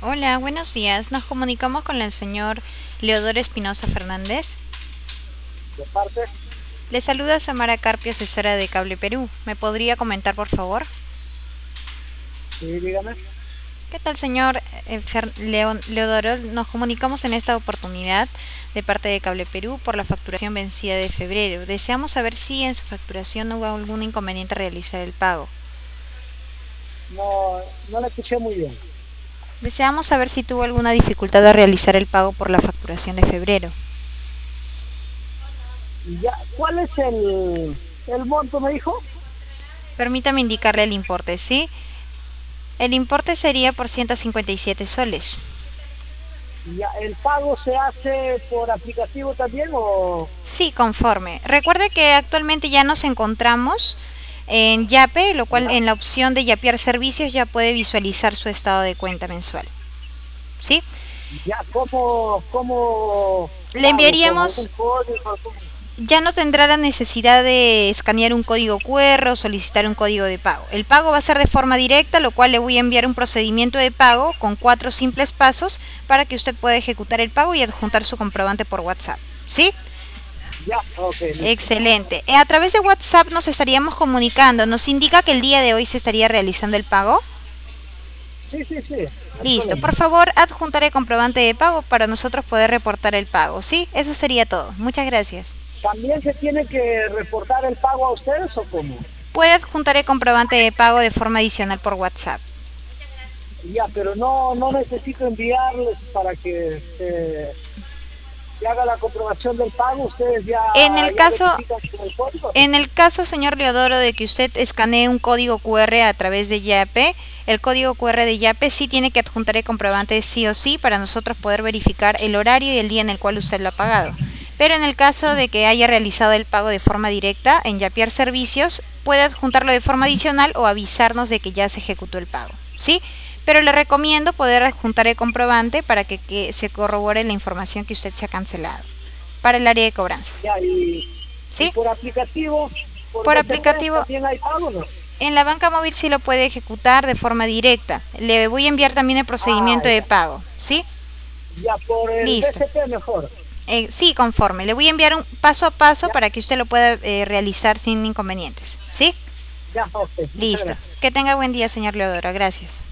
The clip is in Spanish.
Hola, buenos días. Nos comunicamos con el señor Leodoro Espinosa Fernández. De parte, Le saluda Samara Carpio, asesora de Cable Perú. ¿Me podría comentar, por favor? sí, dígame. ¿Qué tal, señor Leodoro? Nos comunicamos en esta oportunidad de parte de Cable Perú por la facturación vencida de febrero. Deseamos saber si en su facturación no hubo algún inconveniente a realizar el pago. No, no la escuché muy bien. Deseamos saber si tuvo alguna dificultad a realizar el pago por la facturación de febrero. Ya, ¿cuál es el monto, me dijo? Permítame indicarle el importe, ¿sí? El importe sería por 157 soles. Ya, ¿el pago se hace por aplicativo también o...? Sí, conforme. Recuerde que actualmente ya nos encontramos en Yape, lo cual Ya, en la opción de Yapear servicios ya puede visualizar su estado de cuenta mensual. ¿Sí? ya, ¿cómo Le pago? ¿Con algún enviaríamos, código? ya no tendrá la necesidad de escanear un código QR o solicitar un código de pago. El pago va a ser de forma directa, lo cual le voy a enviar un procedimiento de pago con 4 simples pasos para que usted pueda ejecutar el pago y adjuntar su comprobante por WhatsApp. ¿Sí? Ya, ok, listo. Excelente. A través de WhatsApp nos estaríamos comunicando. ¿Nos indica que el día de hoy se estaría realizando el pago? Sí, sí, sí, no hay Listo. problema. Por favor, adjuntaré comprobante de pago para nosotros poder reportar el pago. ¿Sí? Eso sería todo. Muchas gracias. ¿También se tiene que reportar el pago a ustedes o cómo? Puede adjuntar el comprobante de pago de forma adicional por WhatsApp. Ya, pero no necesito enviarles para que se haga la comprobación del pago, ustedes En el ya caso, verifican con el código. en el caso, señor Leodoro, de que usted escanee un código QR a través de Yape, el código QR de Yape sí tiene que adjuntar el comprobante sí o sí para nosotros poder verificar el horario y el día en el cual usted lo ha pagado. Pero en el caso de que haya realizado el pago de forma directa en Yapear Servicios, puede adjuntarlo de forma adicional o avisarnos de que ya se ejecutó el pago. ¿Sí? Pero le recomiendo poder adjuntar el comprobante para que se corrobore la información que usted se ha cancelado para el área de cobranzas. Ya, y ¿Sí? por aplicativo, por Por BCP aplicativo, también hay pago, ¿no? en la banca móvil sí lo puede ejecutar de forma directa. Le voy a enviar también el Ah, procedimiento de ya, pago. ¿Sí? ya por el Listo. BCP mejor. Sí, conforme. Le voy a enviar un paso a paso Ya, para que usted lo pueda realizar sin inconvenientes. ¿Sí? ya, ok, muchas Listo. gracias. Que tenga buen día, señor Leodoro. Gracias.